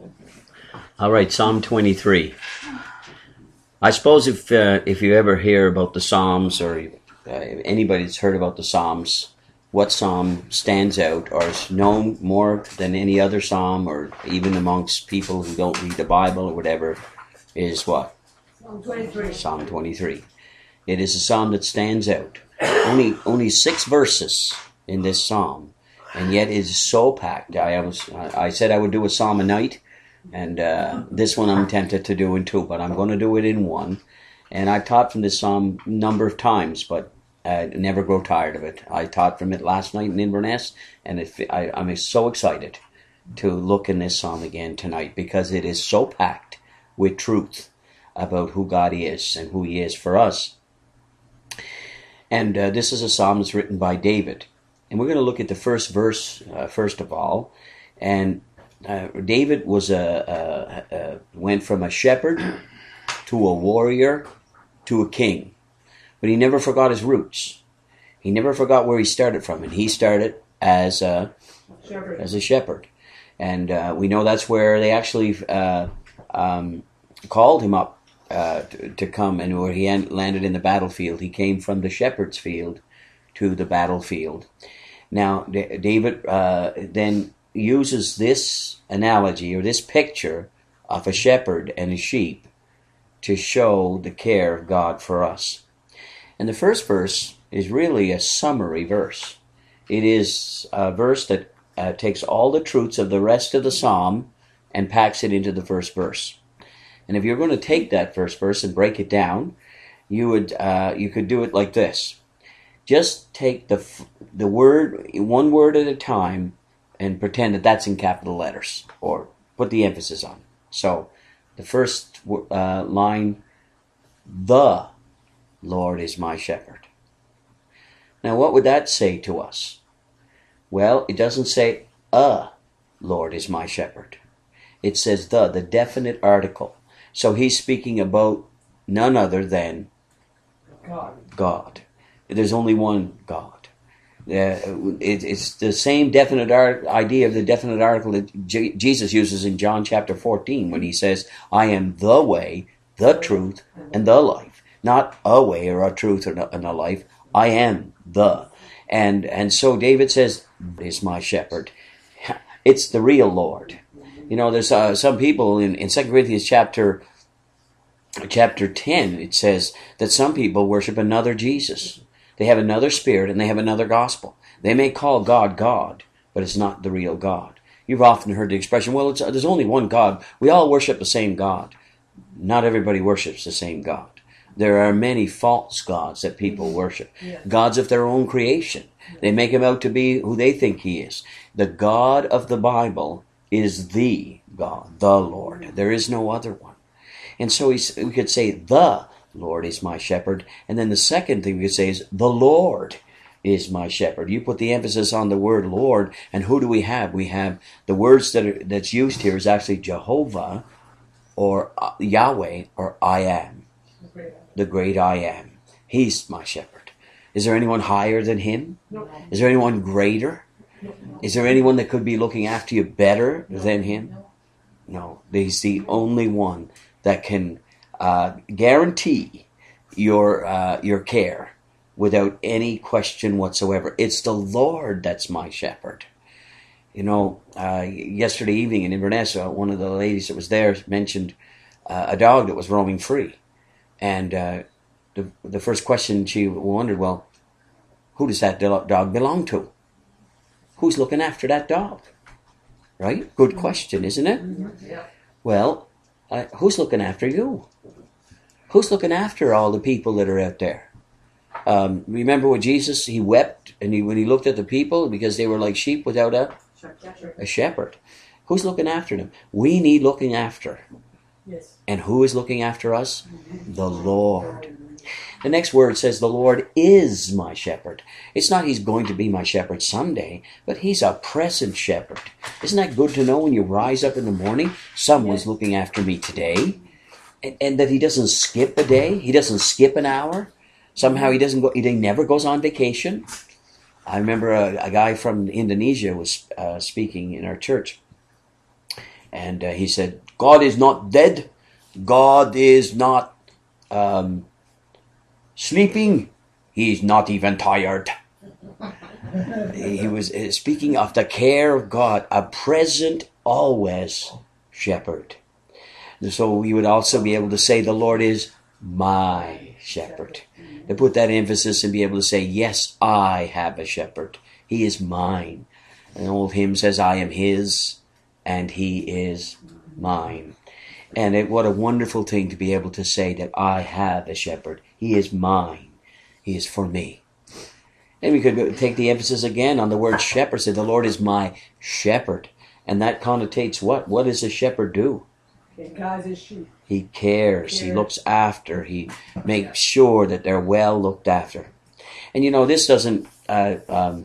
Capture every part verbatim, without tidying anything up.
All right, Psalm twenty-three. I suppose if uh, if you ever hear about the Psalms, or uh, anybody's heard about the Psalms, what Psalm stands out or is known more than any other Psalm, or even amongst people who don't read the Bible or whatever, is what? Psalm twenty-three. Psalm twenty-three. It is a Psalm that stands out. Only only six verses in this Psalm, and yet it is so packed. I was I said I would do a Psalm a night. And uh, this one I'm tempted to do in two, but I'm going to do it in one. And I've taught from this psalm a number of times, but I never grow tired of it. I taught from it last night in Inverness, and it, I, I'm so excited to look in this psalm again tonight, because it is so packed with truth about who God is and who He is for us. And uh, this is a psalm that's written by David. And we're going to look at the first verse uh, first of all. And Uh, David was a, a, a went from a shepherd to a warrior to a king, but he never forgot his roots. He never forgot where he started from, and he started as a Shepherd. as a shepherd, and uh, we know that's where they actually uh, um, called him up uh, to, to come, and where he landed in the battlefield. He came from the shepherd's field to the battlefield. Now, D- David uh, then uses this analogy or this picture of a shepherd and a sheep to show the care of God for us. And the first verse is really a summary verse. It is a verse that uh, takes all the truths of the rest of the psalm and packs it into the first verse. And if you're going to take that first verse and break it down, you would uh, you could do it like this. Just take the the word one word at a time and pretend that that's in capital letters, or put the emphasis on. So, the first uh, line, the Lord is my shepherd. Now, what would that say to us? Well, it doesn't say, a Lord is my shepherd. It says the, the definite article. So, he's speaking about none other than God. God. There's only one God. Uh, it, it's the same definite art, idea of the definite article that J- Jesus uses in John chapter fourteen when he says, I am the way, the truth, and the life. Not a way or a truth or a, a life. I am the. And and so David says, is my shepherd. It's the real Lord. You know, there's uh, some people in, in Second Corinthians chapter, chapter ten, it says that some people worship another Jesus. They have another spirit and they have another gospel. They may call God God, but it's not the real God. You've often heard the expression, well, it's, there's only one God. We all worship the same God. Not everybody worships the same God. There are many false gods that people worship. Yeah. Gods of their own creation. They make him out to be who they think he is. The God of the Bible is the God, the Lord. There is no other one. And so we could say the Lord is my shepherd. And then the second thing we could say is, the Lord is my shepherd. You put the emphasis on the word Lord, and who do we have? We have the words that are that's used here is actually Jehovah, or Yahweh, or I am. The great I am. He's my shepherd. Is there anyone higher than him? No. Is there anyone greater? Is there anyone that could be looking after you better than him? No. He's the only one that can Uh, guarantee your uh, your care without any question whatsoever. It's the Lord that's my shepherd. You know, uh, yesterday evening in Inverness, uh, one of the ladies that was there mentioned uh, a dog that was roaming free. And uh, the, the first question she wondered, well, who does that dog belong to? Who's looking after that dog? Right? Good question, isn't it? Mm-hmm. Yeah. Well, uh, who's looking after you? Who's looking after all the people that are out there? Um, remember what Jesus, he wept and he, when he looked at the people because they were like sheep without a, a shepherd. Who's looking after them? We need looking after. Yes. And who is looking after us? The Lord. The next word says, the Lord is my shepherd. It's not he's going to be my shepherd someday, but he's a present shepherd. Isn't that good to know when you rise up in the morning, someone's Yes. looking after me today? And, and that he doesn't skip a day, he doesn't skip an hour. Somehow he doesn't go, he never goes on vacation. I remember a, a guy from Indonesia was uh, speaking in our church. And uh, he said, God is not dead. God is not um, sleeping. He's not even tired. He was speaking of the care of God, a present always shepherd. So you would also be able to say the Lord is my shepherd. To put that emphasis and be able to say, yes, I have a shepherd. He is mine. An old hymn says, I am his and he is mine. And it, what a wonderful thing to be able to say that I have a shepherd. He is mine. He is for me. And we could take the emphasis again on the word shepherd. Say, the Lord is my shepherd. And that connotates what? What does a shepherd do? He guides his sheep. He cares. He looks after. He makes sure that they're well looked after. And you know, this doesn't uh, um,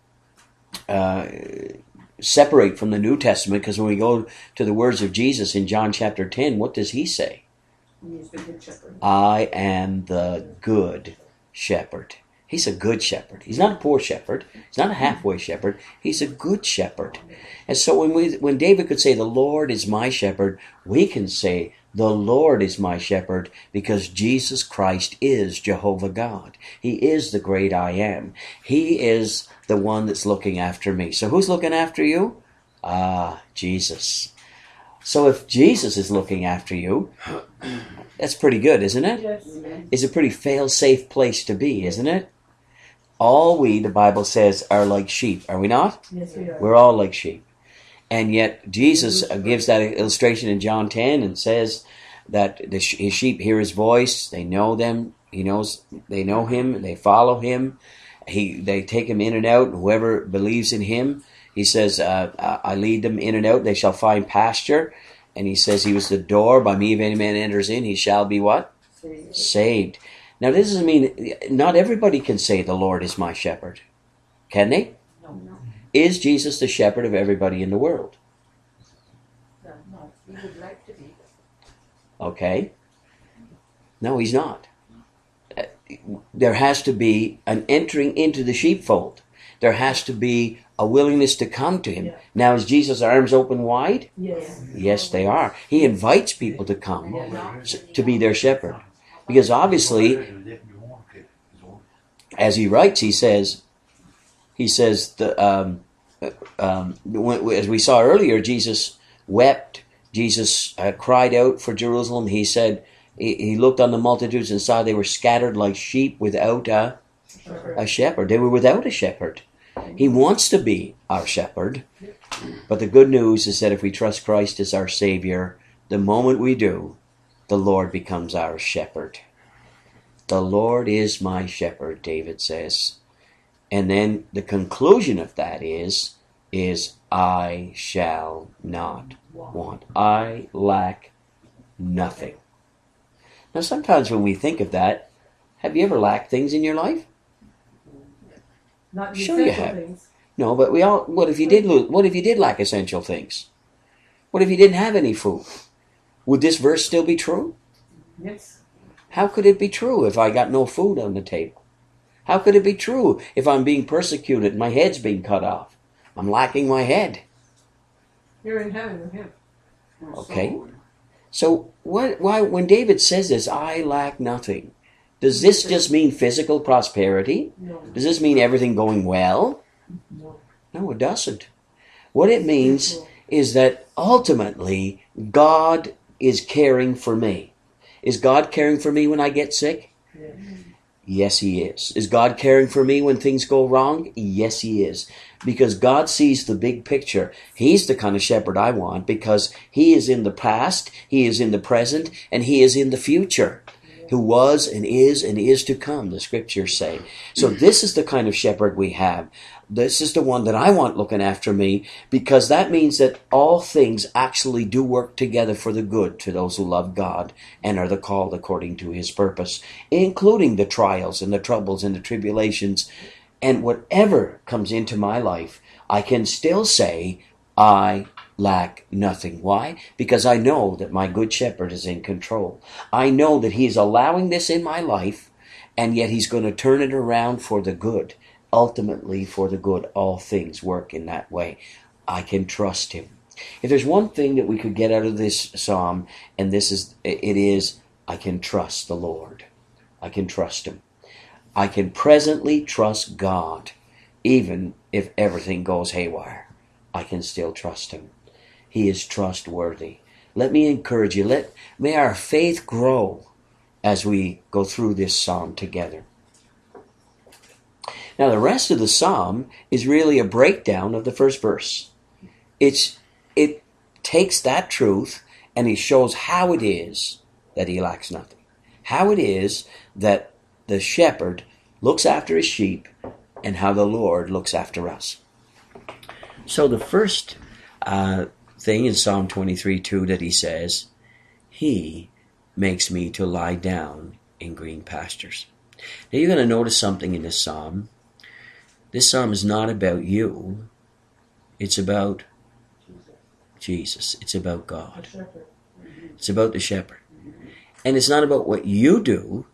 uh, separate from the New Testament, because when we go to the words of Jesus in John chapter ten, what does he say? He is the good shepherd. I am the good shepherd. He's a good shepherd. He's not a poor shepherd. He's not a halfway shepherd. He's a good shepherd. And so when we, when David could say, the Lord is my shepherd, we can say, the Lord is my shepherd, because Jesus Christ is Jehovah God. He is the great I am. He is the one that's looking after me. So who's looking after you? Ah, Jesus. So if Jesus is looking after you, that's pretty good, isn't it? Yes. It's a pretty fail-safe place to be, isn't it? All we, the Bible says, are like sheep. Are we not? Yes, we are. We're all like sheep. And yet Jesus gives that illustration in John ten and says that the, his sheep hear his voice. They know them. He knows. They know him. They follow him. He, they take him in and out. Whoever believes in him, he says, uh, I lead them in and out. They shall find pasture. And he says, he was the door. By me, if any man enters in, he shall be what? Saved. Saved. Now, this doesn't mean, not everybody can say the Lord is my shepherd. Can they? No, no. Is Jesus the shepherd of everybody in the world? No, no. He would like to be. Okay. No, he's not. Uh, There has to be an entering into the sheepfold. There has to be a willingness to come to him. Yeah. Now, is Jesus' arms open wide? Yes. Yes, they are. He invites people to come s- to be their shepherd. Because obviously, as he writes, he says, he says, the, um, uh, um, when, as we saw earlier, Jesus wept. Jesus uh, cried out for Jerusalem. He said, he, he looked on the multitudes and saw they were scattered like sheep without a, a shepherd. They were without a shepherd. He wants to be our shepherd. But the good news is that if we trust Christ as our Savior, the moment we do, the Lord becomes our shepherd. The Lord is my shepherd, David says. And then the conclusion of that is, is I shall not want. I lack nothing. Now sometimes when we think of that, have you ever lacked things in your life? Not Sure you essential have. things. No, but we all, what if you did lose, what if you did lack essential things? What if you didn't have any food? Would this verse still be true? Yes. How could it be true if I got no food on the table? How could it be true if I'm being persecuted, my head's being cut off? I'm lacking my head. You're in heaven with him. Okay. So what, why, when David says this, I lack nothing, does this just mean physical prosperity? No. Does this mean everything going well? No. No, it doesn't. What it means is that ultimately God is caring for me. Is God caring for me when I get sick? Yeah. Yes, he is. Is God caring for me when things go wrong? Yes, he is. Because God sees the big picture. He's the kind of shepherd I want, because he is in the past, he is in the present, and he is in the future. Who was and is and is to come, the scriptures say. So this is the kind of shepherd we have. This is the one that I want looking after me, because that means that all things actually do work together for the good to those who love God and are the called according to his purpose, including the trials and the troubles and the tribulations. And whatever comes into my life, I can still say, I lack nothing. Why? Because I know that my good shepherd is in control. I know that he's allowing this in my life, and yet he's going to turn it around for the good. Ultimately, for the good, all things work in that way. I can trust him. If there's one thing that we could get out of this psalm, and this is, it is, I can trust the Lord. I can trust Him. I can presently trust God, even if everything goes haywire. I can still trust Him. He is trustworthy. Let me encourage you. Let may our faith grow as we go through this psalm together. Now, the rest of the psalm is really a breakdown of the first verse. It's it takes that truth and He shows how it is that He lacks nothing. How it is that the shepherd looks after his sheep and how the Lord looks after us. So the first uh, thing in Psalm twenty-three two that he says, He makes me to lie down in green pastures. Now you're going to notice something in this psalm. This psalm is not about you. It's about Jesus. It's about God. It's about the shepherd. And it's not about what you do.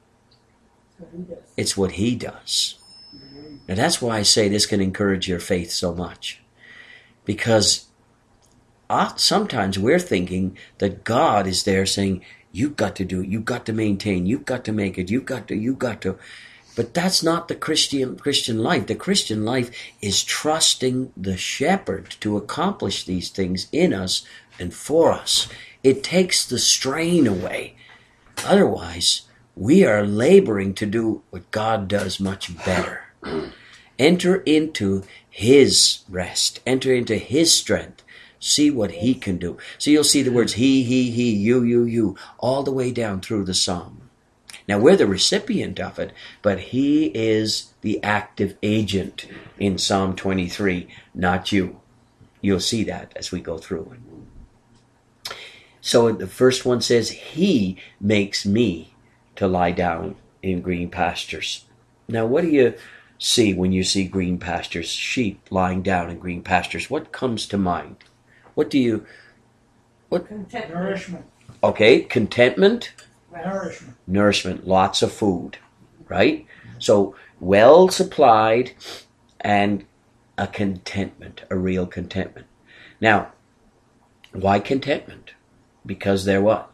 It's what He does. Now that's why I say this can encourage your faith so much. Because sometimes we're thinking that God is there saying, you've got to do it, you've got to maintain, you've got to make it, you've got to, you've got to. But that's not the Christian Christian life. The Christian life is trusting the shepherd to accomplish these things in us and for us. It takes the strain away. Otherwise, we are laboring to do what God does much better. Enter into His rest. Enter into His strength. See what He can do. So you'll see the words He, He, He, You, You, You, all the way down through the psalm. Now we're the recipient of it, but He is the active agent in Psalm twenty-three, not you. You'll see that as we go through it. So the first one says, He makes me to lie down in green pastures. Now what do you see when you see green pastures, sheep lying down in green pastures? What comes to mind? What do you... What? Contentment. Nourishment. Okay, contentment. Nourishment. Nourishment, lots of food, right? So well supplied and a contentment, a real contentment. Now, why contentment? Because they're what?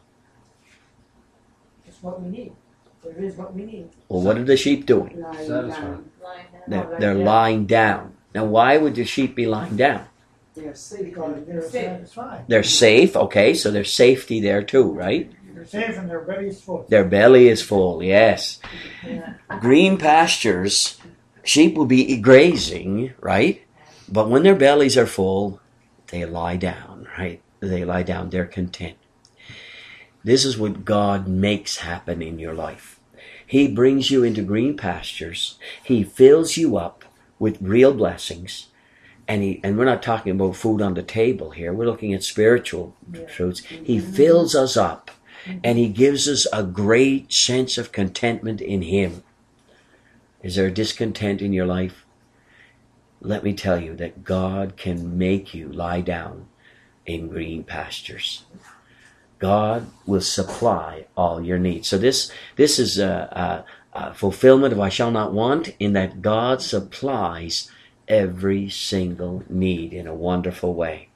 It's what we need. There is what we need. Well, what are the sheep doing? Lying Satisfied. down. Lying down. They're, Lying they're down. lying down. Now, why would the sheep be lying down? They're safe. Because they're safe. satisfied. They're safe, okay, so there's safety there too, right? They're safe and their belly's full. Their belly is full, yes. Yeah. Green pastures, sheep will be grazing, right? But when their bellies are full, they lie down, right? They lie down, they're content. This is what God makes happen in your life. He brings you into green pastures. He fills you up with real blessings. And he, and we're not talking about food on the table here. We're looking at spiritual Yeah. truths. He fills us up. And He gives us a great sense of contentment in Him. Is there a discontent in your life? Let me tell you that God can make you lie down in green pastures. God will supply all your needs. So this this is a, a, a fulfillment of I shall not want, in that God supplies every single need in a wonderful way.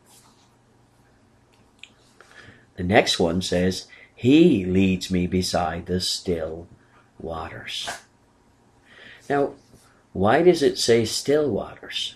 The next one says, He leads me beside the still waters. Now, why does it say still waters?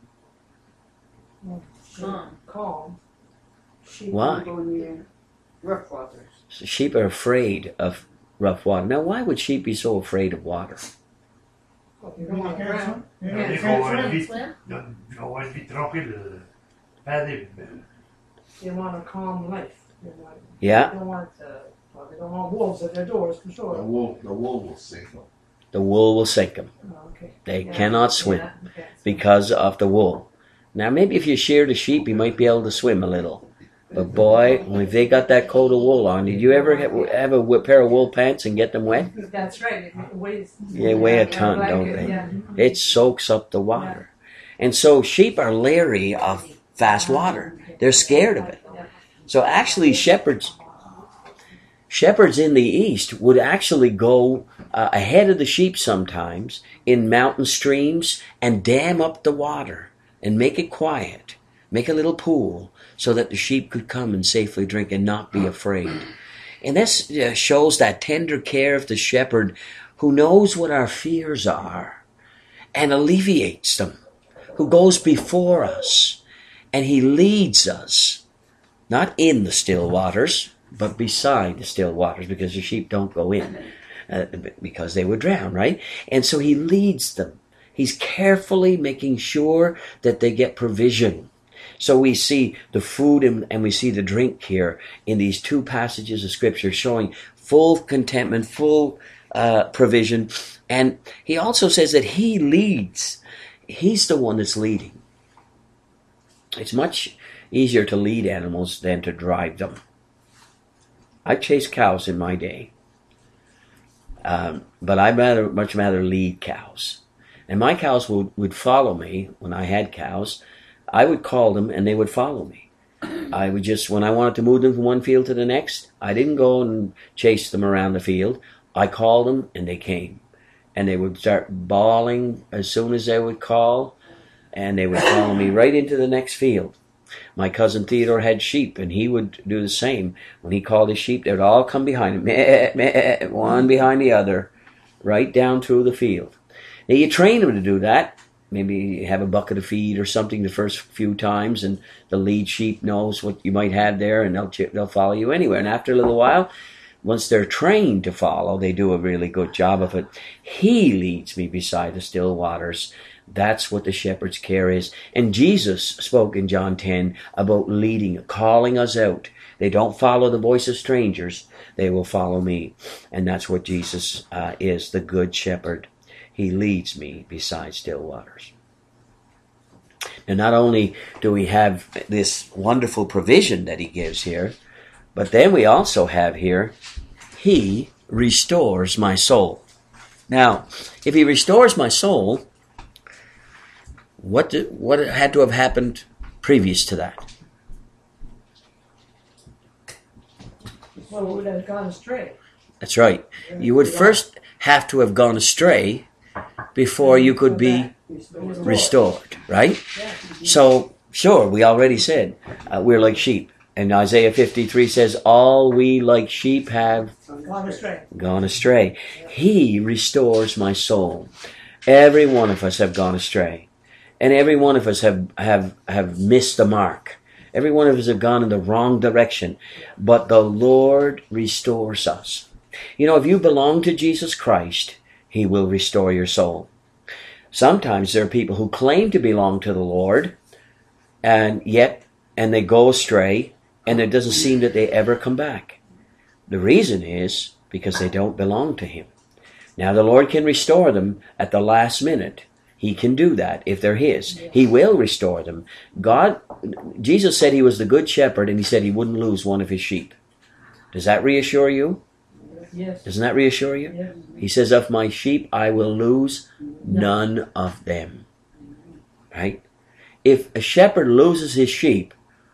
Calm. Calm. Sheep Why? don't go near rough waters. So sheep are afraid of rough water. Now, why would sheep be so afraid of water? You don't want to swim? You Yeah, don't they want go to in swim? the- swim? De har varit lite tråkigt. Färdig. They want a calm life. They, want, Yeah, they don't want uh, well, they don't want wolves at their doors for The sure. wool, the wool will sink them. the wool will sink them. Oh, okay. They Yeah. cannot swim Yeah, okay. because of the wool. Now, maybe if you sheared a sheep, you might be able to swim a little. But boy, if they got that coat of wool on, did you ever have, have a w- pair of wool pants and get them wet? That's right. It weighs. They weigh a Yeah, ton, like don't it, they? Yeah. It soaks up the water. And so sheep are leery of fast water. They're scared of it. So actually shepherds shepherds in the east would actually go uh, ahead of the sheep sometimes in mountain streams and dam up the water and make it quiet. make a little pool so that the sheep could come and safely drink and not be afraid. And this uh, shows that tender care of the shepherd who knows what our fears are and alleviates them, who goes before us, and he leads us, not in the still waters, but beside the still waters, because the sheep don't go in, uh, because they would drown, right? And so he leads them. He's carefully making sure that they get provision. So we see the food and, and we see the drink here in these two passages of Scripture showing full contentment, full uh, provision. And he also says that he leads. He's the one that's leading. It's much easier to lead animals than to drive them. I chased cows in my day. Um, but I'd rather, much rather lead cows. And my cows would, would follow me when I had cows. I would call them and they would follow me. I would just, when I wanted to move them from one field to the next, I didn't go and chase them around the field. I called them and they came. And they would start bawling as soon as they would call, and they would follow me right into the next field. My cousin Theodore had sheep, and he would do the same. When he called his sheep, they would all come behind him, meh, meh, one behind the other, right down through the field. Now you train them to do that. Maybe you have a bucket of feed or something the first few times, and the lead sheep knows what you might have there, and they'll they'll follow you anywhere. And after a little while, once they're trained to follow, they do a really good job of it. He leads me beside the still waters. That's what the shepherd's care is. And Jesus spoke in John ten about leading, calling us out. They don't follow the voice of strangers. They will follow me. And that's what Jesus uh, is, the good shepherd. He leads me beside still waters. And not only do we have this wonderful provision that he gives here, but then we also have here, he restores my soul. Now, if he restores my soul, what did, what had to have happened previous to that? Well, we would have gone astray. That's right. You would first have to have gone astray before you could be restored, right? So, sure, we already said uh, we're like sheep. And Isaiah fifty-three says, all we like sheep have Gone astray. gone astray. He restores my soul. Every one of us have gone astray. And every one of us have, have, have missed the mark. Every one of us have gone in the wrong direction. But the Lord restores us. You know, if you belong to Jesus Christ, he will restore your soul. Sometimes there are people who claim to belong to the Lord, and yet, and they go astray, and it doesn't seem that they ever come back. The reason is because they don't belong to him. Now the Lord can restore them at the last minute. He can do that if they're his. He will restore them. God, Jesus said he was the good shepherd, and he said he wouldn't lose one of his sheep. Does that reassure you? Yes. Doesn't that reassure you? Yes. He says, of my sheep I will lose none of them. Right? If a shepherd loses his sheep,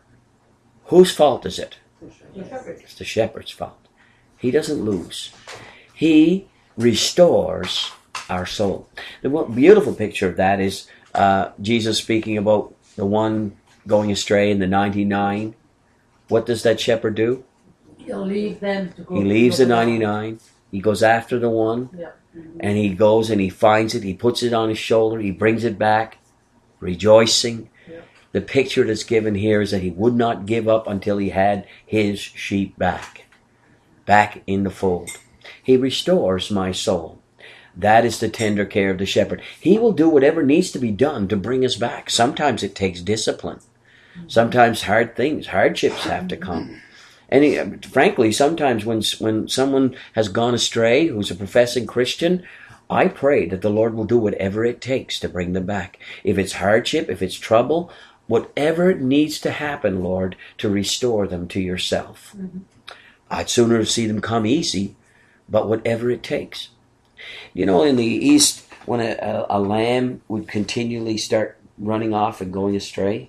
whose fault is it? The shepherd. It's the shepherd's fault. He doesn't lose. He restores our soul. The one beautiful picture of that is uh, Jesus speaking about the one going astray and the ninety-nine. What does that shepherd do? He'll leave them to go. He leaves to the go down. ninety-nine. He goes after the one. Yeah. And he goes and he finds it. He puts it on his shoulder. He brings it back, rejoicing. Yeah. The picture that's given here is that he would not give up until he had his sheep back. Back in the fold. He restores my soul. That is the tender care of the shepherd. He will do whatever needs to be done to bring us back. Sometimes it takes discipline. Sometimes hard things, hardships have to come. And he, frankly, sometimes when when someone has gone astray, who's a professing Christian, I pray that the Lord will do whatever it takes to bring them back. If it's hardship, if it's trouble, whatever needs to happen, Lord, to restore them to yourself. Mm-hmm. I'd sooner see them come easy, but whatever it takes. You know, in the East, when a, a, a lamb would continually start running off and going astray,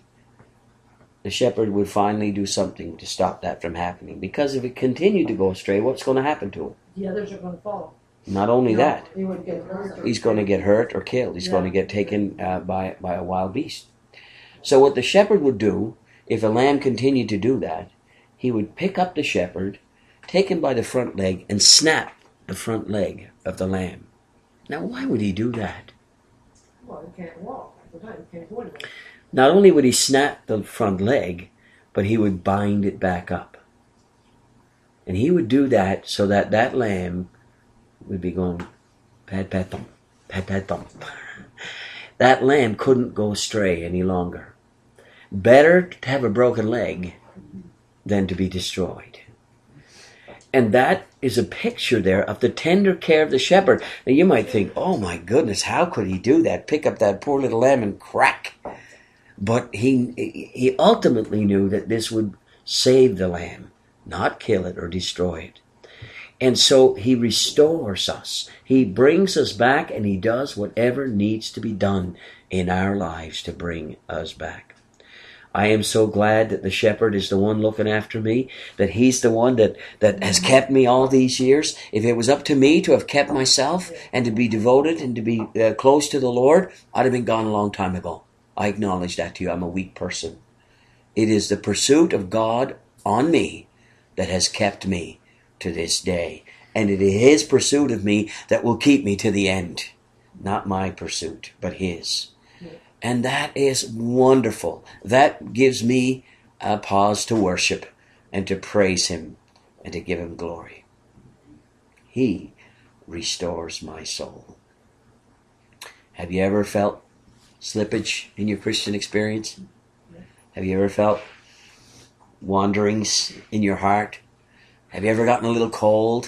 the shepherd would finally do something to stop that from happening. Because if it continued to go astray, what's going to happen to it? The others are going to follow. Not only that, He would get hurt. he's going to get hurt or killed. He's Yeah. going to get taken uh, by, by a wild beast. So what the shepherd would do, if a lamb continued to do that, he would pick up the shepherd, take him by the front leg, and snap the front leg of the lamb. Now, why would he do that? Well, you can't walk. At the time, you can't do anything. Not only would he snap the front leg, but he would bind it back up. And he would do that so that that lamb would be going, pat, pat, thump, pat, pat, thump. That lamb couldn't go astray any longer. Better to have a broken leg than to be destroyed. And that is a picture there of the tender care of the shepherd. Now you might think, oh my goodness, how could he do that? Pick up that poor little lamb and crack. But he he ultimately knew that this would save the lamb, not kill it or destroy it. And so he restores us. He brings us back, and he does whatever needs to be done in our lives to bring us back. I am so glad that the shepherd is the one looking after me, that he's the one that, that has kept me all these years. If it was up to me to have kept myself and to be devoted and to be uh, close to the Lord, I'd have been gone a long time ago. I acknowledge that to you. I'm a weak person. It is the pursuit of God on me that has kept me to this day. And it is his pursuit of me that will keep me to the end. Not my pursuit, but his. And that is wonderful. That gives me a pause to worship and to praise him and to give him glory. He restores my soul. Have you ever felt slippage in your Christian experience? Have you ever felt wanderings in your heart? Have you ever gotten a little cold?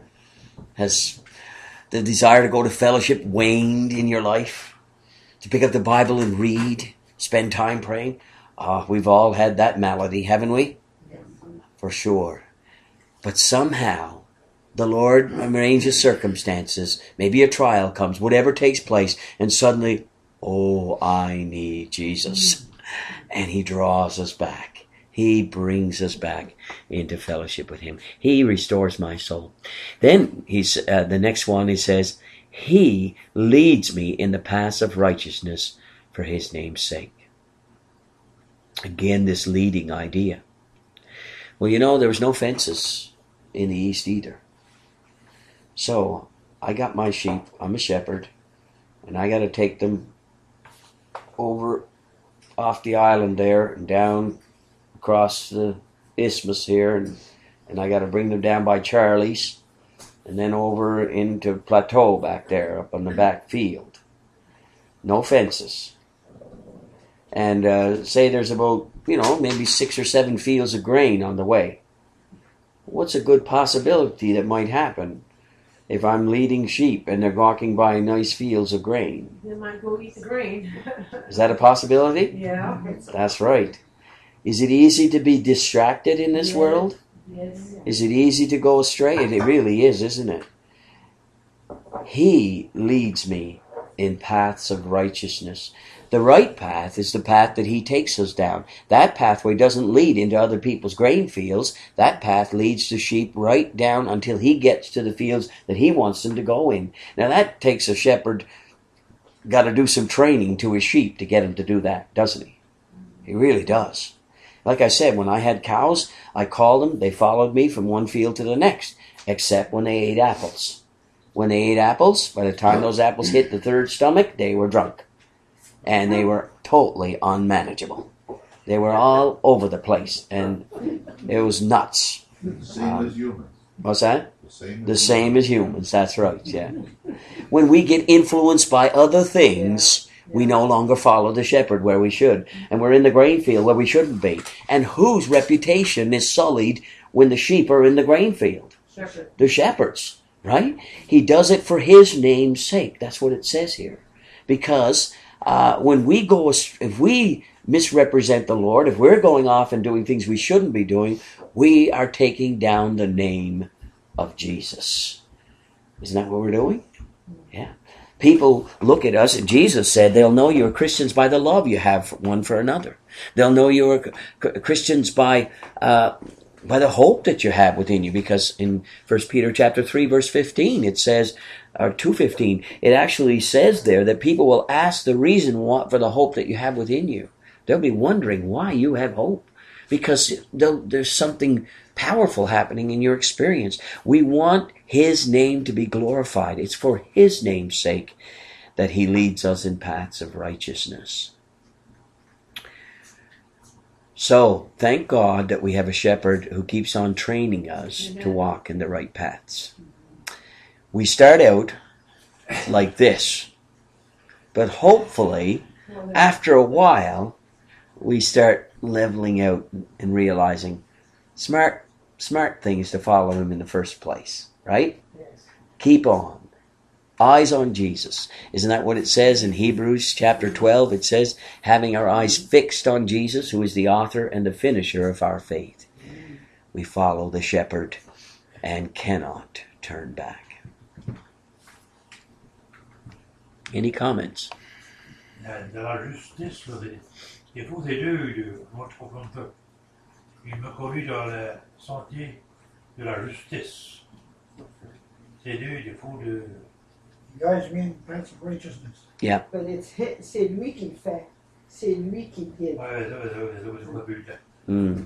Has the desire to go to fellowship waned in your life? To pick up the Bible and read, spend time praying? Ah, we've all had that malady, haven't we? For sure. But somehow the Lord arranges circumstances. Maybe a trial comes, whatever takes place, and suddenly, oh, I need Jesus. And he draws us back. He brings us back into fellowship with him. He restores my soul. Then he's uh, the next one, he says, he leads me in the paths of righteousness for his name's sake. Again, this leading idea. Well, you know, there was no fences in the East either. So I got my sheep. I'm a shepherd. And I got to take them over off the island there and down across the isthmus here. And, and I got to bring them down by Charlie's. And then over into Plateau back there, up on the back field. No fences. And uh, say there's about, you know, maybe six or seven fields of grain on the way. What's a good possibility that might happen if I'm leading sheep and they're walking by nice fields of grain? They might go eat the grain. Is that a possibility? Yeah. That's right. Is it easy to be distracted in this Yes. world? Yes. Is it easy to go astray? It really is, isn't it? He leads me in paths of righteousness. The right path is the path that he takes us down. That pathway doesn't lead into other people's grain fields. That path leads the sheep right down until he gets to the fields that he wants them to go in. Now that takes a shepherd, got to do some training to his sheep to get him to do that, doesn't he? He really does. Like I said, when I had cows, I called them. They followed me from one field to the next, except when they ate apples. When they ate apples, by the time those apples hit the third stomach, they were drunk. And they were totally unmanageable. They were all over the place, and it was nuts. The same Um, as humans. What's that? The same. The same as humans, that's right, yeah. When we get influenced by other things, we no longer follow the shepherd where we should. And we're in the grain field where we shouldn't be. And whose reputation is sullied when the sheep are in the grain field? Shepherd. The shepherds, right? He does it for his name's sake. That's what it says here. Because uh, when we go, if we misrepresent the Lord, if we're going off and doing things we shouldn't be doing, we are taking down the name of Jesus. Isn't that what we're doing? Yeah. People look at us, and Jesus said they'll know you're Christians by the love you have one for another. They'll know you're Christians by uh, by the hope that you have within you, because in First Peter chapter three, verse fifteen, it says, or two fifteen, it actually says there that people will ask the reason what, for the hope that you have within you. They'll be wondering why you have hope, because there's something powerful happening in your experience. We want His name to be glorified. It's for His name's sake that He leads us in paths of righteousness. So, thank God that we have a shepherd who keeps on training us to walk in the right paths. We start out like this, but hopefully, after a while, we start leveling out and realizing smart, smart things to follow Him in the first place, right? Yes. Keep on. Eyes on Jesus. Isn't that what it says in Hebrews chapter twelve? It says, having our eyes fixed on Jesus, who is the author and the finisher of our faith. We follow the shepherd and cannot turn back. Any comments? De la justice, là, des, des fois c'est deux, deux, moi je comprends pas. Il me conduit dans le sentier de la justice. C'est deux, des fois de... You guys mean paths of righteousness. Yeah. But it's hi- c'est lui qui le fait. C'est lui qui guide. Ouais, ça, ça, ça, ça, ça, pas plus le temps. Mm.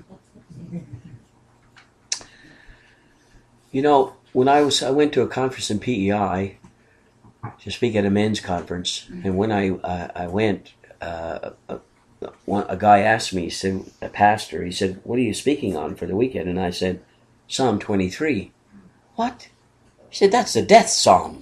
You know, when I was, I went to a conference in P E I to speak at a men's conference, and when I uh, I went, uh, a, one, a guy asked me, he said, a pastor, he said, "What are you speaking on for the weekend?" And I said, Psalm twenty-three. What? He said, "That's the death psalm."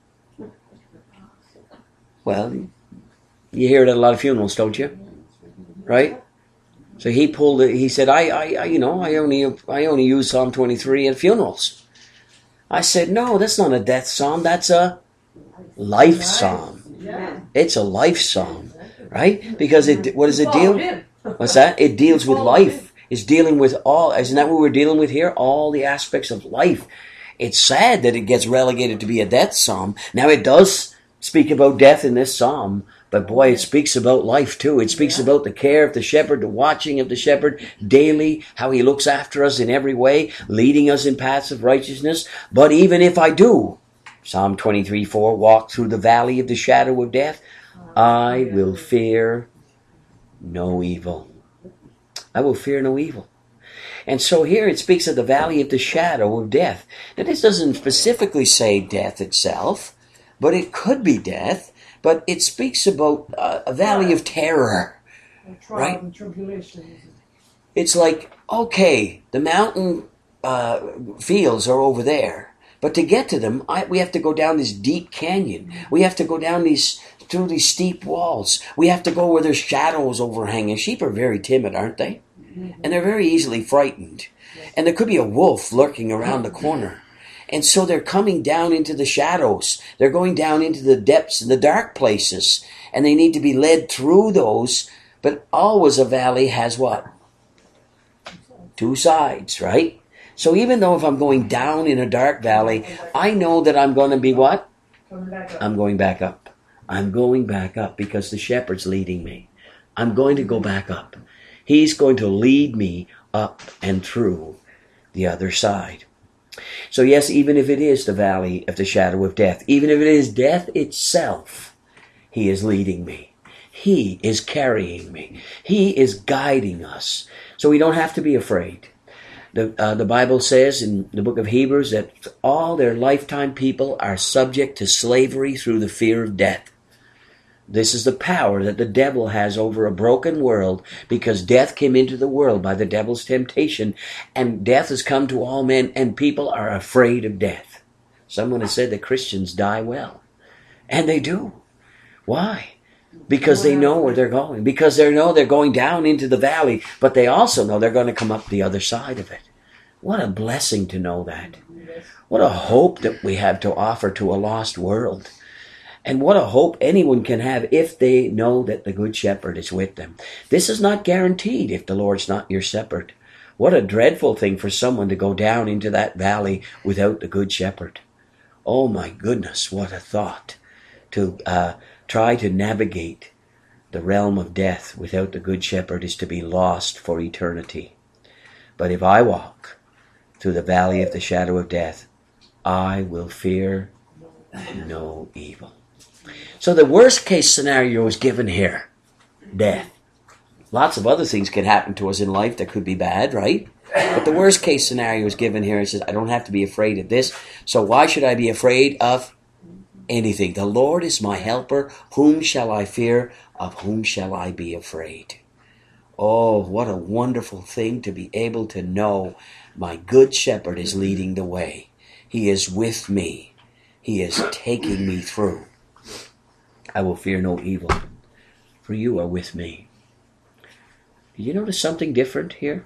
Well, you hear it at a lot of funerals, don't you? Right? So he pulled it. He said, I, I, I, you know, I only, I only use Psalm twenty-three at funerals. I said, no, that's not a death psalm. That's a life psalm. Yeah. It's a life psalm, right? Because it, what does it Follow deal? him. What's that? It deals with Follow life. him. It's dealing with all. Isn't that what we're dealing with here? All the aspects of life. It's sad that it gets relegated to be a death psalm. Now it does speak about death in this psalm, but boy, it speaks about life too. It speaks Yeah. about the care of the shepherd, the watching of the shepherd daily, how he looks after us in every way, leading us in paths of righteousness. But even if I do, Psalm twenty-three four, walk through the valley of the shadow of death, I will fear no evil. I will fear no evil. And so here it speaks of the valley of the shadow of death. Now this doesn't specifically say death itself, but it could be death. But it speaks about uh, a valley of terror. And trial Right. and tribulations. It's like, okay, the mountain uh, fields are over there. But to get to them, I, we have to go down this deep canyon. We have to go down these, through these steep walls. We have to go where there's shadows overhanging. Sheep are very timid, aren't they? And they're very easily frightened. And there could be a wolf lurking around the corner. And so they're coming down into the shadows. They're going down into the depths and the dark places. And they need to be led through those. But always a valley has what? Two sides, right? So even though if I'm going down in a dark valley, I know that I'm going to be what? Coming back up. I'm going back up. I'm going back up because the shepherd's leading me. I'm going to go back up. He's going to lead me up and through the other side. So yes, even if it is the valley of the shadow of death, even if it is death itself, He is leading me. He is carrying me. He is guiding us. So we don't have to be afraid. The, uh, the Bible says in the book of Hebrews that all their lifetime people are subject to slavery through the fear of death. This is the power that the devil has over a broken world, because death came into the world by the devil's temptation, and death has come to all men, and people are afraid of death. Someone has said that Christians die well. And they do. Why? Because they know where they're going. Because they know they're going down into the valley, but they also know they're going to come up the other side of it. What a blessing to know that. What a hope that we have to offer to a lost world. And what a hope anyone can have if they know that the Good Shepherd is with them. This is not guaranteed if the Lord's not your shepherd. What a dreadful thing for someone to go down into that valley without the Good Shepherd. Oh my goodness, what a thought. To uh, try to navigate the realm of death without the Good Shepherd is to be lost for eternity. But if I walk through the valley of the shadow of death, I will fear no evil. So the worst case scenario is given here. Death. Lots of other things can happen to us in life that could be bad, right? But the worst case scenario is given here. It says, I don't have to be afraid of this. So why should I be afraid of anything? The Lord is my helper. Whom shall I fear? Of whom shall I be afraid? Oh, what a wonderful thing to be able to know my good shepherd is leading the way. He is with me. He is taking me through. I will fear no evil, for you are with me. Did you notice something different here?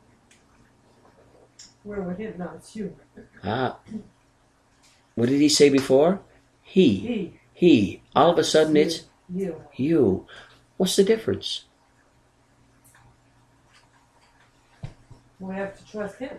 We're with him, no, it's you. Ah. What did he say before? He. He, He. All of a sudden it's you. you. What's the difference? We have to trust him.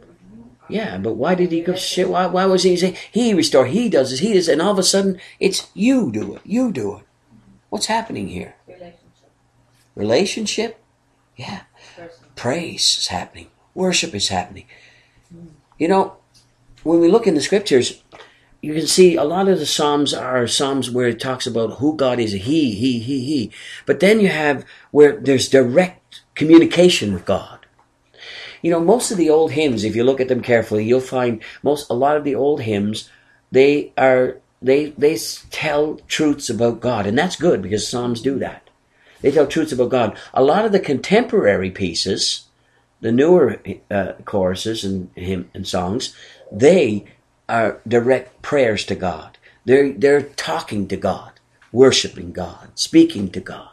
Yeah, but why did he go shit? Why, why was he saying he restore? He does this, he does, and all of a sudden it's you do it. You do it. What's happening here? Relationship. Relationship? Yeah. Person. Praise is happening. Worship is happening. You know, when we look in the scriptures, you can see a lot of the Psalms are Psalms where it talks about who God is. He, he, he, he. But then you have where there's direct communication with God. You know, most of the old hymns, if you look at them carefully, you'll find most, a lot of the old hymns, they are, they, they tell truths about God. And that's good because Psalms do that. They tell truths about God. A lot of the contemporary pieces, the newer uh, choruses and hymn and songs, they are direct prayers to God. They're, they're talking to God, worshiping God, speaking to God.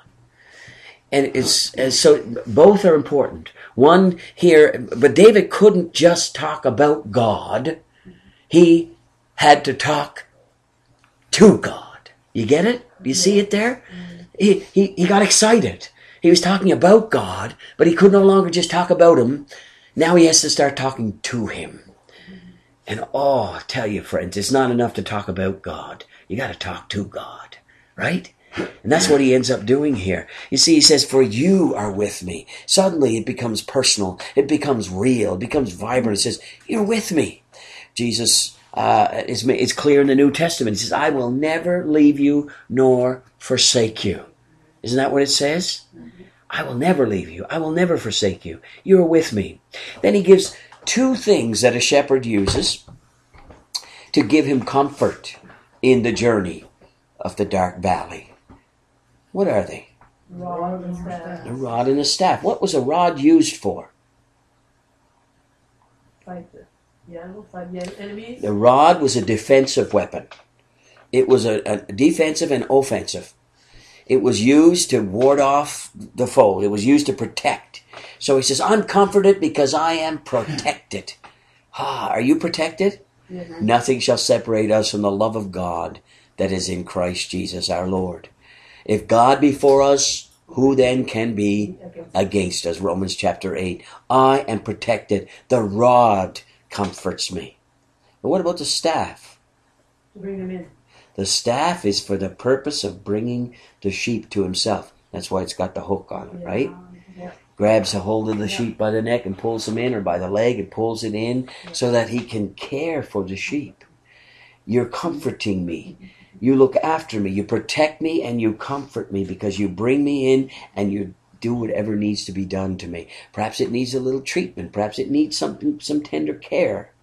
And it's, and so both are important. One here, but David couldn't just talk about God. He had to talk to God. You get it? Do you see it there? He, he, he got excited. He was talking about God, but he could no longer just talk about him. Now he has to start talking to him. And oh, I tell you, friends, it's not enough to talk about God. You got to talk to God, right? And that's what he ends up doing here. You see, he says, for you are with me. Suddenly it becomes personal. It becomes real. It becomes vibrant. It says, you're with me. Jesus uh, is it's clear in the New Testament. He says, I will never leave you nor forsake you. Isn't that what it says? I will never leave you. I will never forsake you. You are with me. Then he gives two things that a shepherd uses to give him comfort in the journey of the dark valley. What are they? Rod and staff. A rod and a staff. What was a rod used for? Fight the, yeah, we'll fight the enemies. The rod was a defensive weapon. It was a, a defensive and offensive. It was used to ward off the foe. It was used to protect. So he says, I'm comforted because I am protected. Ah, are you protected? Mm-hmm. Nothing shall separate us from the love of God that is in Christ Jesus our Lord. If God be for us, who then can be against us? Romans chapter eight. I am protected. The rod comforts me. But what about the staff? To bring them in. The staff is for the purpose of bringing the sheep to himself. That's why it's got the hook on it, Yeah. right? Yeah. Grabs a hold of the Yeah. sheep by the neck and pulls him in, or by the leg and pulls it in, so that he can care for the sheep. You're comforting me. You look after me. You protect me and you comfort me because you bring me in and you do whatever needs to be done to me. Perhaps it needs a little treatment. Perhaps it needs something, some tender care.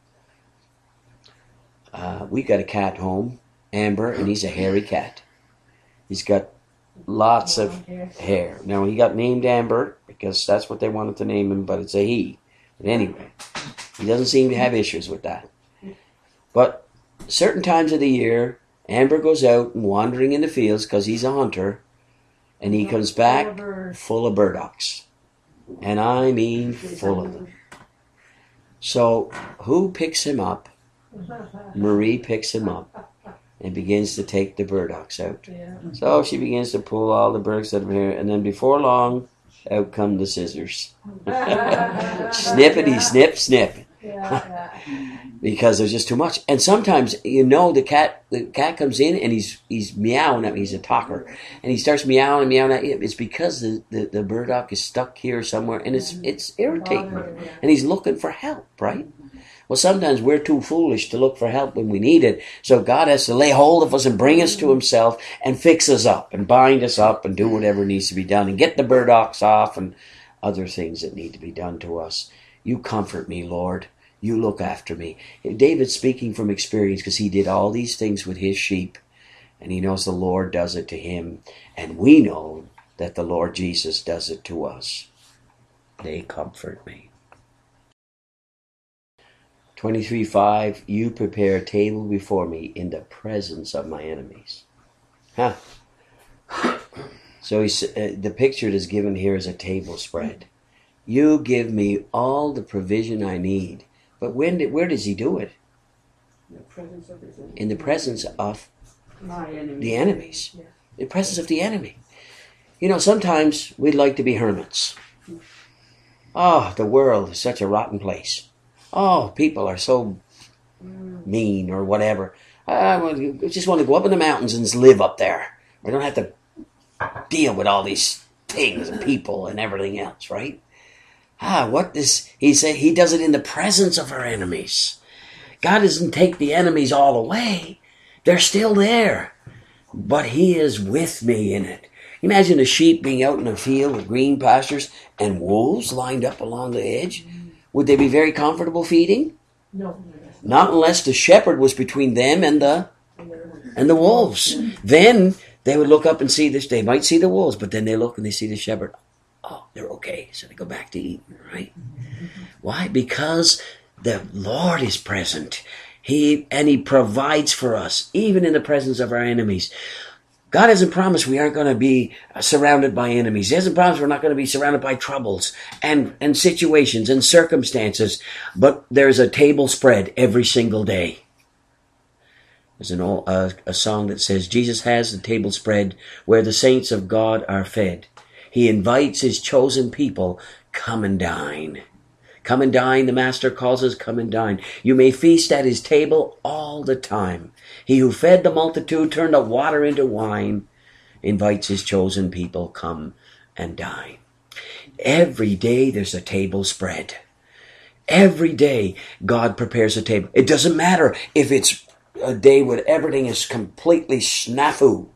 Uh, we got a cat home, Amber, and he's a hairy cat. He's got lots of hair. Now, he got named Amber because that's what they wanted to name him, but it's a he. But anyway, he doesn't seem to have issues with that. But certain times of the year, Amber goes out and wandering in the fields because he's a hunter, and he comes back full of burdocks. And I mean full of them. So who picks him up? Marie picks him up and begins to take the burdocks out. Yeah. So she begins to pull all the burdocks out of here, and then before long, out come the scissors. Snippity, snip, snip. Yeah, yeah. Because there's just too much. And sometimes, you know, the cat the cat comes in and he's he's meowing at me. He's a talker. And he starts meowing and meowing at you. It's because the, the, the burdock is stuck here somewhere, and it's it's irritating him. And he's looking for help, right? Well, sometimes we're too foolish to look for help when we need it. So God has to lay hold of us and bring us to himself and fix us up and bind us up and do whatever needs to be done and get the burdocks off and other things that need to be done to us. You comfort me, Lord. You look after me. David's speaking from experience because he did all these things with his sheep. And he knows the Lord does it to him. And we know that the Lord Jesus does it to us. They comfort me. twenty-three five, you prepare a table before me in the presence of my enemies. Huh. So he's, uh, the picture that's given here is a table spread. You give me all the provision I need. But when did, where does he do it? In the presence of his enemies. In the presence of My enemies. the enemies. Yeah. In the presence of the enemy. You know, sometimes we'd like to be hermits. Oh, the world is such a rotten place. Oh, people are so mean or whatever. I just want to go up in the mountains and live up there. I don't have to deal with all these things and people and everything else, right? Ah, what this, he said, he does it in the presence of our enemies. God doesn't take the enemies all away. They're still there. But he is with me in it. Imagine a sheep being out in a field with green pastures and wolves lined up along the edge. Would they be very comfortable feeding? No. Not unless the shepherd was between them and the and the wolves. Then they would look up and see this. They might see the wolves, but then they look and they see the shepherd. Oh, they're okay. So they go back to eating, right? Why? Because the Lord is present. He and he provides for us, even in the presence of our enemies. God hasn't promised we aren't going to be surrounded by enemies. He hasn't promised we're not going to be surrounded by troubles and, and situations and circumstances. But there's a table spread every single day. There's an old, uh, a song that says, Jesus has the table spread where the saints of God are fed. He invites his chosen people, come and dine. Come and dine, the master calls us, come and dine. You may feast at his table all the time. He who fed the multitude, turned the water into wine, invites his chosen people, come and dine. Every day there's a table spread. Every day God prepares a table. It doesn't matter if it's a day when everything is completely snafu.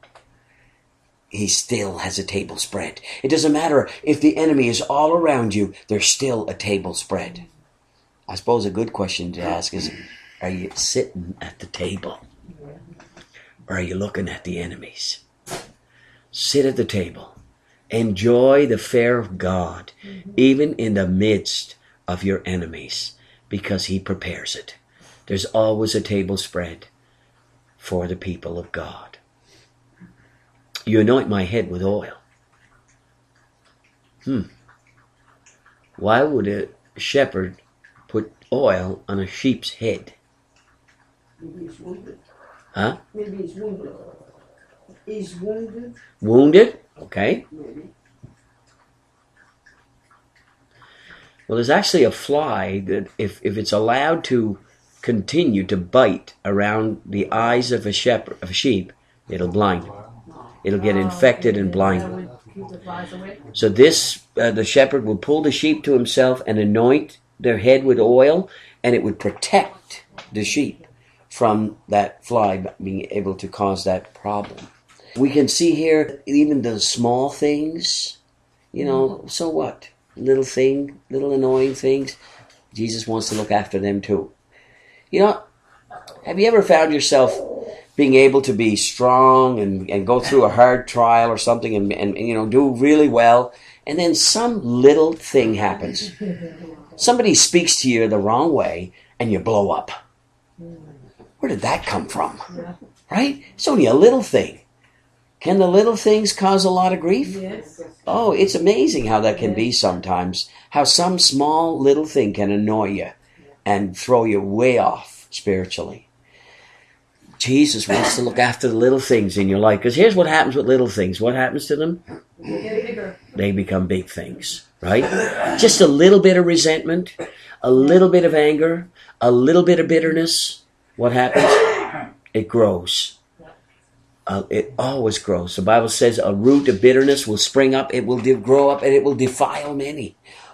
He still has a table spread. It doesn't matter if the enemy is all around you, there's still a table spread. I suppose a good question to ask is, are you sitting at the table? Or are you looking at the enemies? Sit at the table. Enjoy the fare of God, even in the midst of your enemies, because he prepares it. There's always a table spread for the people of God. You anoint my head with oil. Hmm. Why would a shepherd put oil on a sheep's head? Maybe he's wounded. Huh? Maybe he's wounded. He's wounded. Wounded? Okay. Maybe. Well, there's actually a fly that if, if it's allowed to continue to bite around the eyes of a shepherd, of a sheep, it'll blind him. It'll get infected and blind him. Keep the flies away. So this, uh, the shepherd would pull the sheep to himself and anoint their head with oil, and it would protect the sheep from that fly being able to cause that problem. We can see here even the small things, you know, so what? Little thing, little annoying things. Jesus wants to look after them too. You know, have you ever found yourself being able to be strong and, and go through a hard trial or something and, and, and, you know, do really well, and then some little thing happens. Somebody speaks to you the wrong way and you blow up. Where did that come from? Right? It's only a little thing. Can the little things cause a lot of grief? Yes. Oh, it's amazing how that can be sometimes. How some small little thing can annoy you and throw you way off spiritually. Jesus wants to look after the little things in your life. Because here's what happens with little things. What happens to them? They get bigger. They become big things, right? Just a little bit of resentment, a little bit of anger, a little bit of bitterness. What happens? It grows. Uh, it always grows. The Bible says a root of bitterness will spring up. It will de- grow up and it will defile many.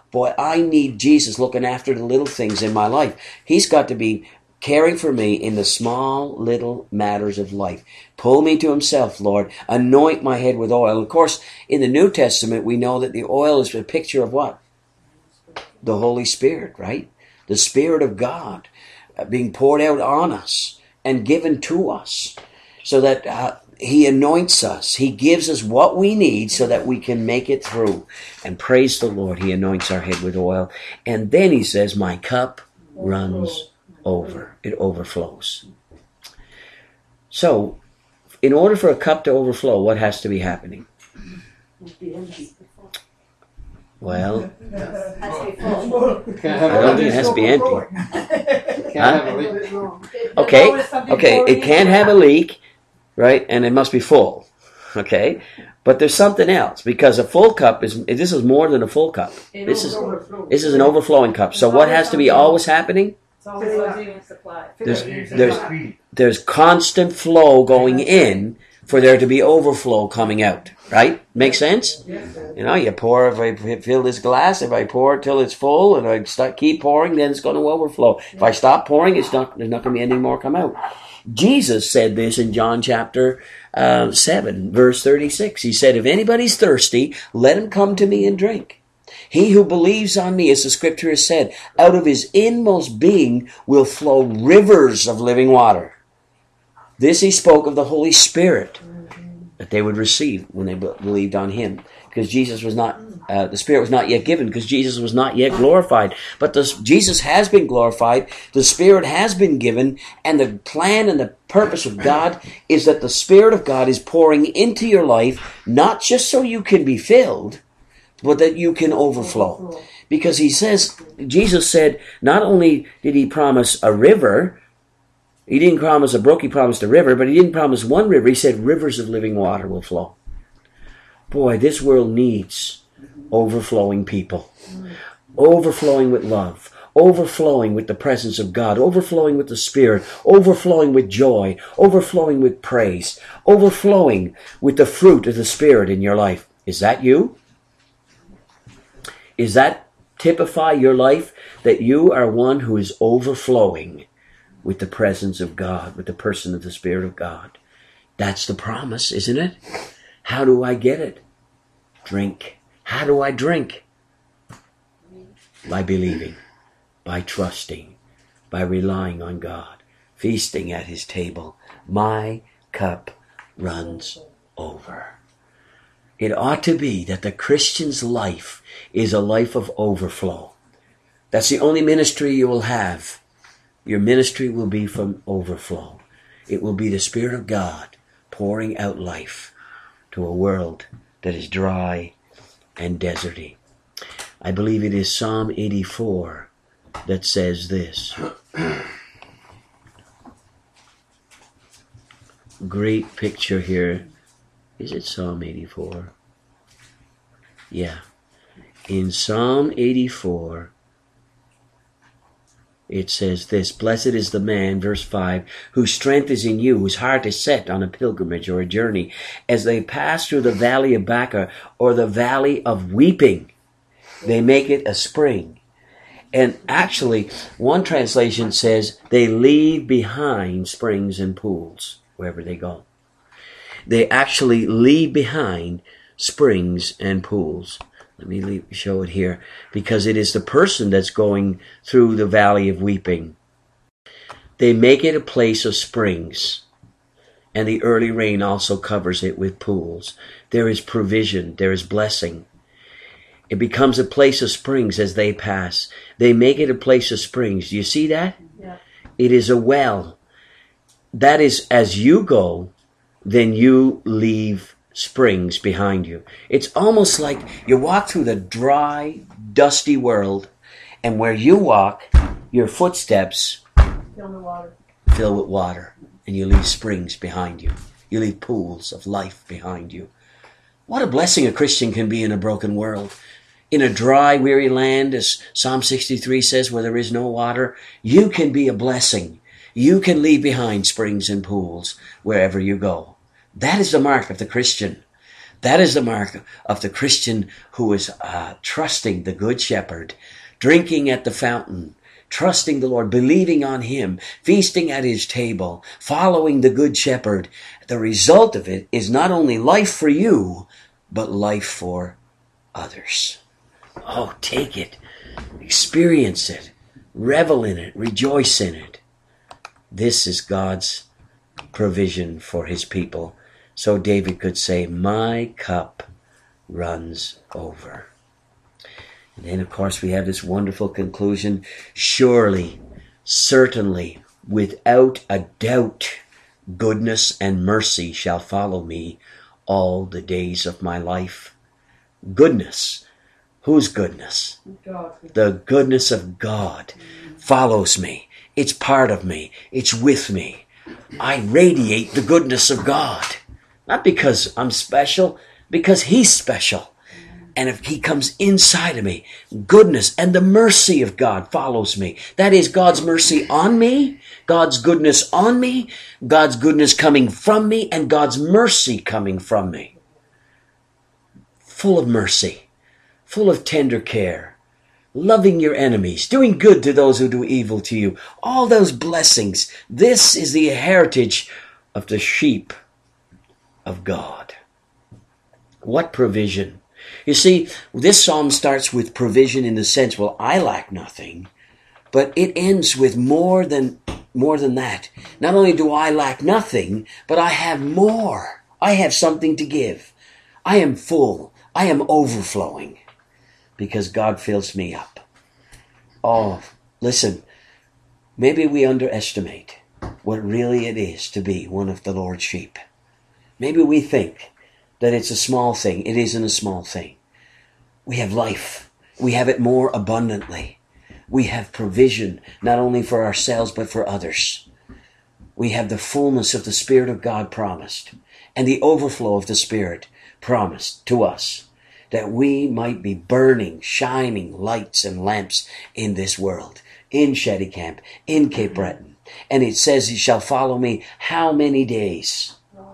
Boy, I need Jesus looking after the little things in my life. He's got to be caring for me in the small little matters of life. Pull me to himself, Lord. Anoint my head with oil. Of course, in the New Testament, we know that the oil is a picture of what? The Holy Spirit, right? The Spirit of God being poured out on us and given to us so that uh, he anoints us. He gives us what we need so that we can make it through. And praise the Lord, he anoints our head with oil. And then he says, my cup runs over. It overflows. So, in order for a cup to overflow, what has to be happening? Well, I don't think it has to be empty. Can't have a leak. Okay, okay, it can have a leak, right? And it must be full, okay? But there's something else, because a full cup is, this is more than a full cup. This is, this is an overflowing cup. So what has to be always happening? It's always a supply. There's, there's, there's constant flow going in for there to be overflow coming out, right? Make sense? You know, you pour, if I fill this glass, if I pour it till it's full and I start, keep pouring, then it's going to overflow. If I stop pouring, it's not, there's not going to be any more come out. Jesus said this in John chapter uh, seven, verse thirty-six. He said, if anybody's thirsty, let him come to me and drink. He who believes on me, as the scripture has said, out of his inmost being will flow rivers of living water. This he spoke of the Holy Spirit that they would receive when they believed on him. Because Jesus was not, uh, the Spirit was not yet given, because Jesus was not yet glorified. But the, Jesus has been glorified, the Spirit has been given, and the plan and the purpose of God is that the Spirit of God is pouring into your life, not just so you can be filled, but that you can overflow. Because he says, Jesus said, not only did he promise a river, he didn't promise a brook, he promised a river, but he didn't promise one river. He said rivers of living water will flow. Boy, this world needs overflowing people. Overflowing with love. Overflowing with the presence of God. Overflowing with the Spirit. Overflowing with joy. Overflowing with praise. Overflowing with the fruit of the Spirit in your life. Is that you? Is that typify your life? That you are one who is overflowing with the presence of God, with the person of the Spirit of God. That's the promise, isn't it? How do I get it? Drink. How do I drink? By believing, by trusting, by relying on God, feasting at his table. My cup runs over. It ought to be that the Christian's life is a life of overflow. That's the only ministry you will have. Your ministry will be from overflow. It will be the Spirit of God pouring out life to a world that is dry and deserty. I believe it is Psalm eighty-four that says this. Great picture here. Is it Psalm eighty-four? Yeah. In Psalm eighty-four, it says this, blessed is the man, verse five, whose strength is in you, whose heart is set on a pilgrimage or a journey, as they pass through the valley of Baca or the valley of weeping. They make it a spring. And actually, one translation says they leave behind springs and pools wherever they go. They actually leave behind springs and pools. Let me leave, show it here. Because it is the person that's going through the valley of weeping. They make it a place of springs. And the early rain also covers it with pools. There is provision. There is blessing. It becomes a place of springs as they pass. They make it a place of springs. Do you see that? Yeah. It is a well. That is, as you go, then you leave springs behind you. It's almost like you walk through the dry, dusty world, and where you walk, your footsteps Fill the water. fill with water, and you leave springs behind you. You leave pools of life behind you. What a blessing a Christian can be in a broken world. In a dry, weary land, as Psalm sixty-three says, where there is no water, you can be a blessing. You can leave behind springs and pools wherever you go. That is the mark of the Christian. That is the mark of the Christian who is uh, trusting the Good Shepherd, drinking at the fountain, trusting the Lord, believing on Him, feasting at His table, following the Good Shepherd. The result of it is not only life for you, but life for others. Oh, take it, experience it, revel in it, rejoice in it. This is God's provision for His people. So David could say, my cup runs over. And then, of course, we have this wonderful conclusion. Surely, certainly, without a doubt, goodness and mercy shall follow me all the days of my life. Goodness. Whose goodness? God. The goodness of God follows me. It's part of me. It's with me. I radiate the goodness of God. Not because I'm special, because He's special. And if He comes inside of me, goodness and the mercy of God follows me. That is God's mercy on me, God's goodness on me, God's goodness coming from me, and God's mercy coming from me. Full of mercy, full of tender care, loving your enemies, doing good to those who do evil to you. All those blessings. This is the heritage of the sheep of God. What provision. You see, this psalm starts with provision in the sense, well, I lack nothing, but it ends with more than more than that. Not only do I lack nothing, but I have more. I have something to give. I am full. I am overflowing because God fills me up. Oh, listen, maybe we underestimate what really it is to be one of the Lord's sheep. Maybe we think that it's a small thing. It isn't a small thing. We have life. We have it more abundantly. We have provision, not only for ourselves, but for others. We have the fullness of the Spirit of God promised, and the overflow of the Spirit promised to us, that we might be burning, shining lights and lamps in this world, in Shettycamp, in Cape Breton. And it says, He shall follow me how many days?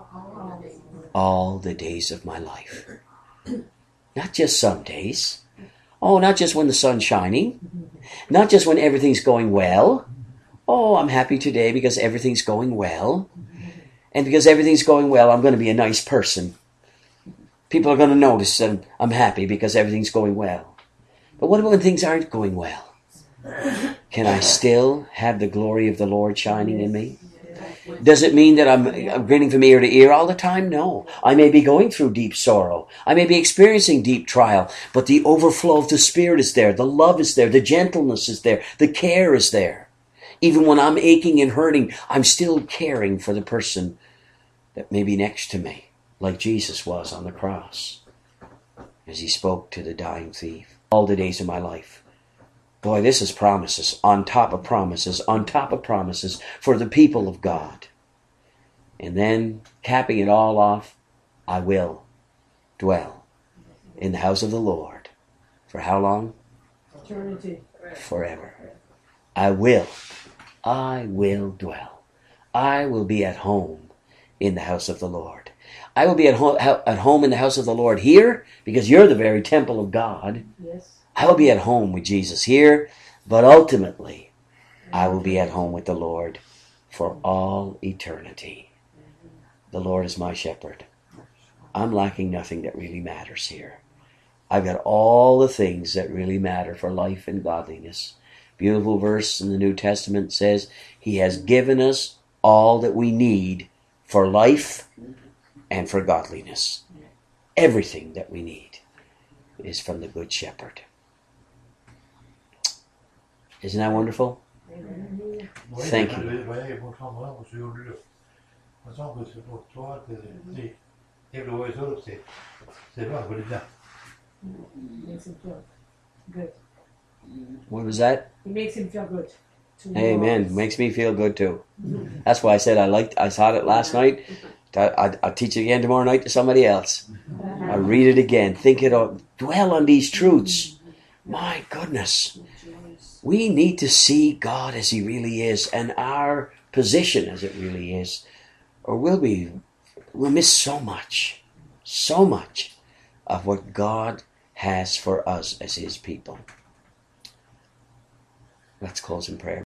All the days of my life. Not just some days. Oh, not just when the sun's shining. Not just when everything's going well. Oh, I'm happy today because everything's going well. And because everything's going well, I'm going to be a nice person. People are going to notice that I'm happy because everything's going well. But what about when things aren't going well? Can I still have the glory of the Lord shining in me? Does it mean that I'm, I'm grinning from ear to ear all the time? No. I may be going through deep sorrow. I may be experiencing deep trial, but the overflow of the Spirit is there. The love is there. The gentleness is there. The care is there. Even when I'm aching and hurting, I'm still caring for the person that may be next to me, like Jesus was on the cross as He spoke to the dying thief. All the days of my life. Boy, this is promises on top of promises on top of promises for the people of God. And then, capping it all off, I will dwell in the house of the Lord. For how long? Eternity. Forever. I will. I will dwell. I will be at home in the house of the Lord. I will be at home, at home in the house of the Lord here, because you're the very temple of God. Yes. I will be at home with Jesus here, but ultimately, I will be at home with the Lord for all eternity. The Lord is my shepherd. I'm lacking nothing that really matters here. I've got all the things that really matter for life and godliness. Beautiful verse in the New Testament says, He has given us all that we need for life and for godliness. Everything that we need is from the Good Shepherd. Isn't that wonderful? Thank you. Makes him feel good. What was that? It makes him feel good. to Amen. us. Makes me feel good too. That's why I said I liked. I saw it last night. I, I, I'll teach it again tomorrow night to somebody else. I read it again. Think it out. Dwell on these truths. My goodness. We need to see God as He really is and our position as it really is, or we'll be we'll miss so much. so much of what God has for us as His people. Let's close in prayer.